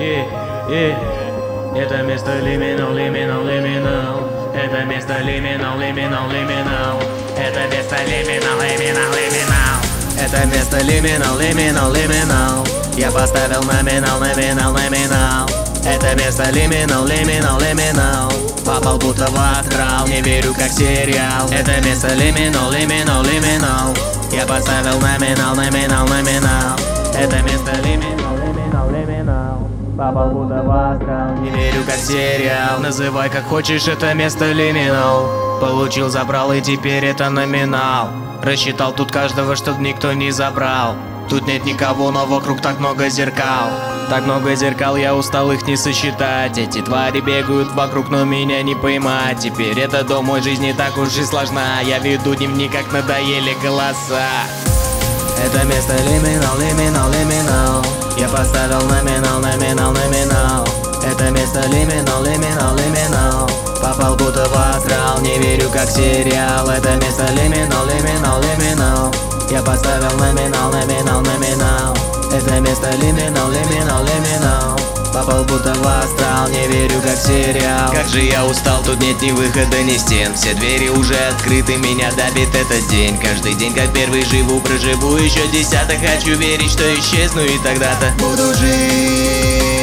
Это место лиминал, лиминал, лиминал. Это место лиминал, лиминал, лиминал. Это место лиминал, лиминал, лиминал. Это место лиминал, лиминал, лиминал. Я поставил номинал, номинал, номинал. Это место лиминал, лиминал, лиминал. Попал будто в астрал, не верю как сериал. Это место лиминал, лиминал, лиминал. Я поставил номинал, номинал, номинал. Это место лиминал, лиминал, лиминал. Попал будто в астрал, не верю как сериал. Называй как хочешь, это место лиминал. Получил, забрал и теперь это номинал. Рассчитал тут каждого, чтоб никто не забрал. Тут нет никого, но вокруг так много зеркал. Так много зеркал, я устал их не сосчитать. Эти твари бегают вокруг, но меня не поймать. Теперь это дом, мой жизнь не так уж и сложна. Я веду дневник, как надоели голоса. Это место лиминал, лиминал, лиминал. Я поставил номинал, номинал, номинал. Это место лиминал, лиминал, лиминал. Попал будто в астрал, не верю как сериал. Это место лиминал, лиминал, лиминал. Я поставил номинал, номинал, номинал. Это место лиминал, лиминал, лиминал. Попал будто в астрал, не верю как сериал. Как же я устал, тут нет ни выхода, ни стен. Все двери уже открыты, меня давит этот день. Каждый день как первый живу, проживу еще десяток. Хочу верить, что исчезну и тогда-то буду жить.